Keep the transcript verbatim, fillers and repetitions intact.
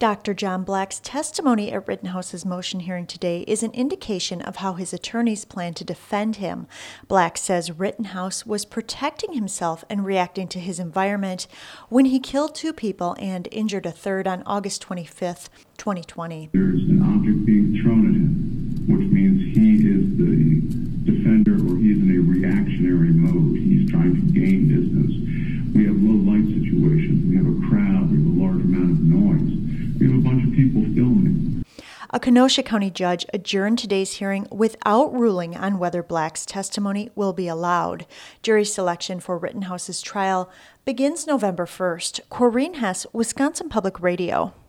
Doctor John Black's testimony at Rittenhouse's motion hearing today is an indication of how his attorneys plan to defend him. Black says Rittenhouse was protecting himself and reacting to his environment when he killed two people and injured a third on August twenty-fifth, twenty twenty. There's an object being thrown at him, which means he is the defender or he's in a reactionary mode. He's trying to gain distance. We have low light situations. We have a crowd. We have a large amount of noise. We have a bunch of people filming. A Kenosha County judge adjourned today's hearing without ruling on whether Black's testimony will be allowed. Jury selection for Rittenhouse's trial begins November first. Corrine Hess, Wisconsin Public Radio.